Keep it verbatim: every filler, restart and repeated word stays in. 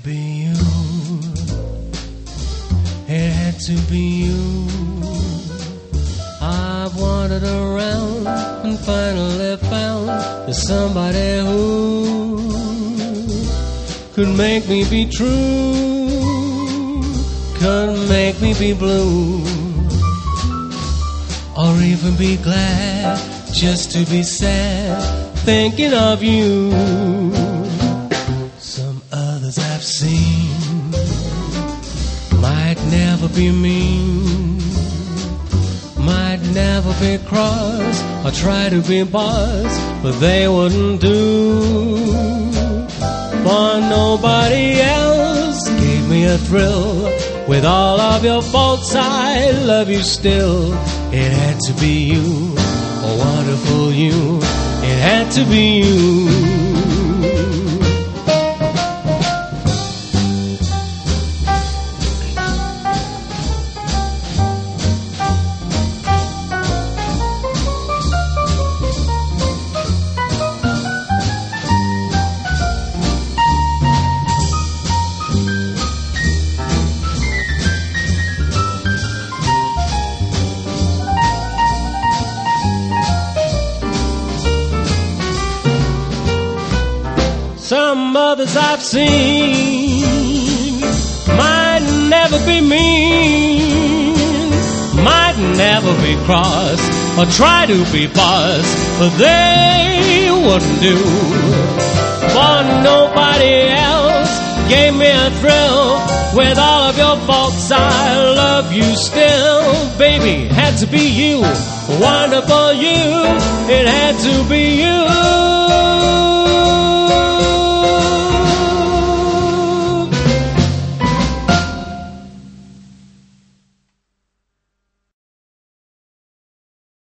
be you. It had to be you. I've wandered around and finally found there's somebody who could make me be true, could make me be blue, or even be glad just to be sad thinking of you. Some others I've seen might never be mean, might never be cross or try to be boss, but they wouldn't do. For nobody else gave me a thrill. With all of your faults, I love you still. It had to be you, a wonderful you. It had to be you. Some others I've seen might never be mean, might never be cross or try to be boss, but they wouldn't do. For nobody else gave me a thrill. With all of your faults, I love you still. Baby, had to be you, wonderful you. It had to be you.